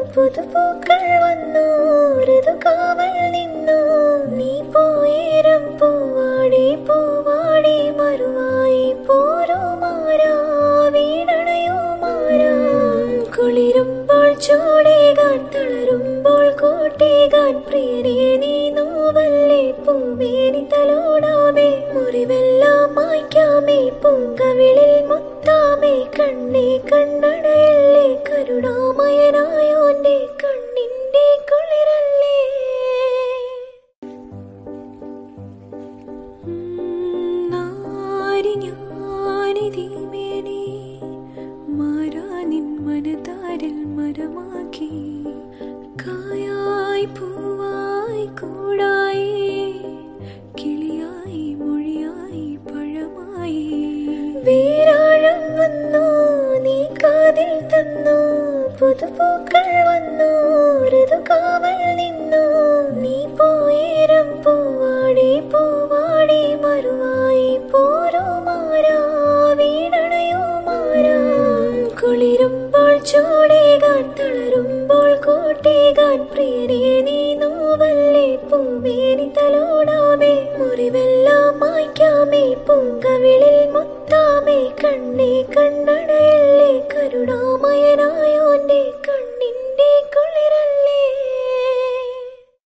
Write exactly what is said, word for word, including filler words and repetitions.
പുതുപൂക്കൾ വന്നു ഋതുകാവൽ നിന്നു നീ പോയേരം പൂവാടി പൂവാടി മറുവായി പോരുമാരാ വീണണയുമാരാ കുളിരുമ്പോൾ ചൂടേകാൻ തളരുമ്പോൾ കൂട്ടേകാൻ പ്രിയനേ നീ നോവല്ലേ പൂമേനി തലോടാമേ മുറിവെല്ലാം മായ്ക്കാമേ പൂങ്കവിളിൽ മുത്താമേ കണ്ണേ കണ്ണടയല്ലേ കരുണാമയനായോന്റെ കണ്ണിന്റെ കുളിരല്ലേ നാരി ഞാനിതീമേനി മാറാനിൻ മനതാരിൽ മരമാക്കി കായായി പൂവായി കൂടായി കിളിയായി മൊഴിയായി പഴമായി വേരാഴം വന്നു നീ കാതിൽ തന്നു പുതുപൂക്കൾ വന്നു ഋതുകാവൽ നിന്നു നീ പോയേരം പൂവാടി പൂവാടി മറുവായി പോരുമാരാ വീണണയുമാരാ കുളിരുമ്പോൾ ചൂടേകാൻ തളരുമ്പോൾ കൂട്ടേകാൻ പ്രിയനേ നീ നോവല്ലേ പൂമേനി തലോടാമേ മുറിവെല്ലാം മായ്ക്കാമേ പൂങ്കവിളിൽ മുത്ത